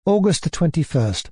August the 21st.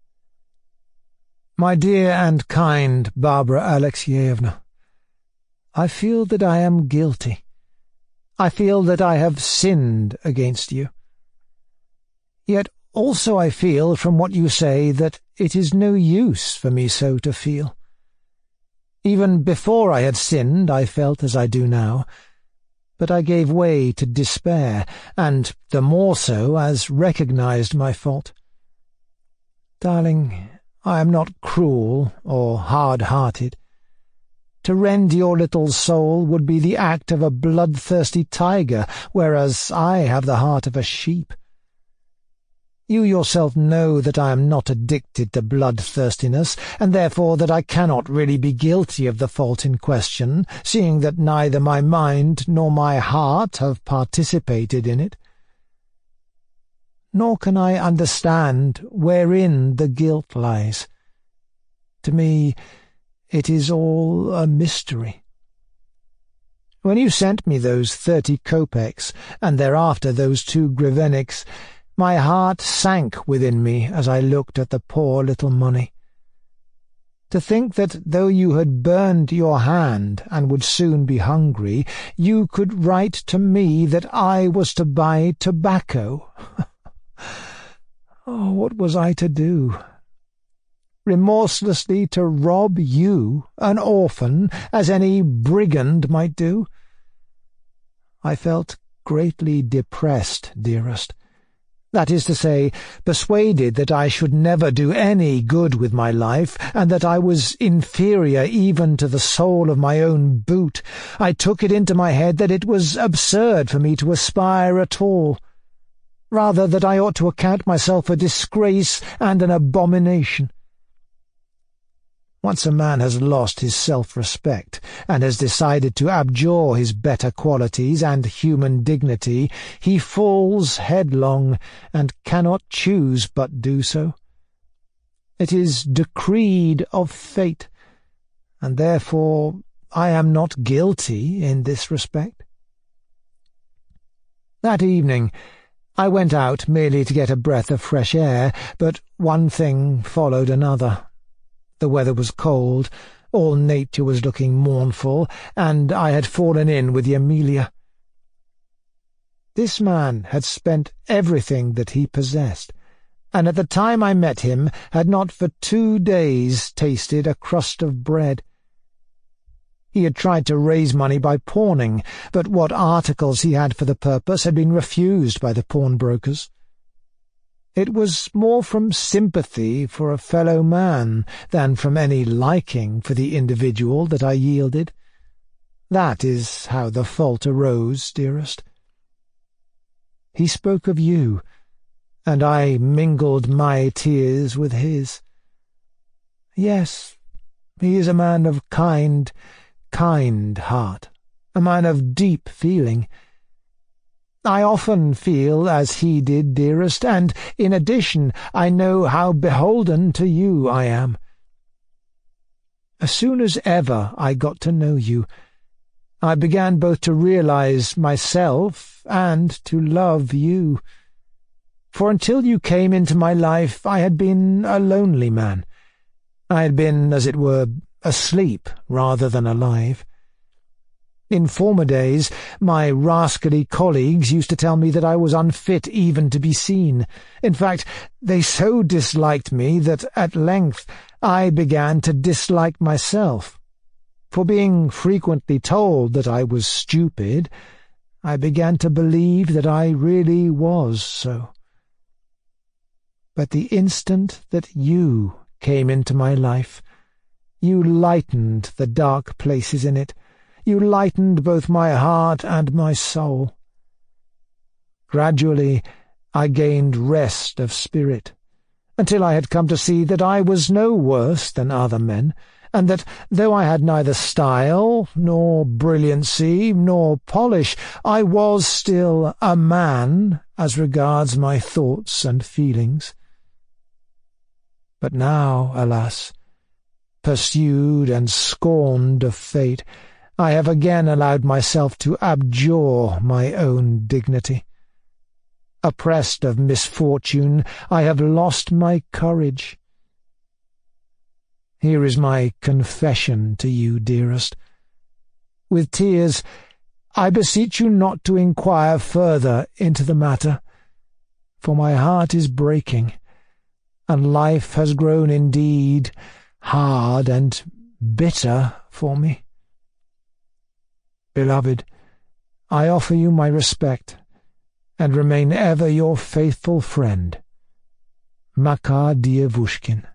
My dear and kind Barbara Alexievna, I feel that I am guilty. I feel that I have sinned against you. Yet also I feel from what you say that it is no use for me so to feel. Even before I had sinned I felt as I do now, but I gave way to despair, and the more so as recognized my fault. Darling, I am not cruel or hard-hearted. To rend your little soul would be the act of a bloodthirsty tiger, whereas I have the heart of a sheep. You yourself know that I am not addicted to bloodthirstiness, and therefore that I cannot really be guilty of the fault in question, seeing that neither my mind nor my heart have participated in it. Nor can I understand wherein the guilt lies. To me, it is all a mystery. When you sent me those 30 kopecks, and thereafter those 2 grivenniks, my heart sank within me as I looked at the poor little money. To think that though you had burned your hand and would soon be hungry, you could write to me that I was to buy tobacco. Oh, what was I to do? Remorselessly to rob you, an orphan, as any brigand might do? I felt greatly depressed, dearest. That is to say, persuaded that I should never do any good with my life, and that I was inferior even to the sole of my own boot. I took it into my head that it was absurd for me to aspire at all. Rather, that I ought to account myself a disgrace and an abomination. Once a man has lost his self-respect, and has decided to abjure his better qualities and human dignity, he falls headlong, and cannot choose but do so. It is decreed of fate, and therefore I am not guilty in this respect. That evening I went out merely to get a breath of fresh air, but one thing followed another. The weather was cold, all nature was looking mournful, and I had fallen in with the Amelia. This man had spent everything that he possessed, and at the time I met him had not for 2 days tasted a crust of bread. He had tried to raise money by pawning, but what articles he had for the purpose had been refused by the pawnbrokers. It was more from sympathy for a fellow man than from any liking for the individual that I yielded. That is how the fault arose, dearest. He spoke of you, and I mingled my tears with his. Yes, he is a man of kind heart, a man of deep feeling. I often feel as he did, dearest, and, in addition, I know how beholden to you I am. As soon as ever I got to know you, I began both to realize myself and to love you. For until you came into my life I had been a lonely man. I had been, as it were, asleep rather than alive. In former days, my rascally colleagues used to tell me that I was unfit even to be seen. In fact, they so disliked me that at length I began to dislike myself. For being frequently told that I was stupid, I began to believe that I really was so. But the instant that you came into my life, you lightened the dark places in it. You lightened both my heart and my soul. Gradually I gained rest of spirit, until I had come to see that I was no worse than other men, and that, though I had neither style, nor brilliancy, nor polish, I was still a man as regards my thoughts and feelings. But now, alas, pursued and scorned of fate, I have again allowed myself to abjure my own dignity. Oppressed of misfortune, I have lost my courage. Here is my confession to you, dearest. With tears, I beseech you not to inquire further into the matter, for my heart is breaking, and life has grown indeed hard and bitter for me. Beloved, I offer you my respect, and remain ever your faithful friend, Makar Dievushkin.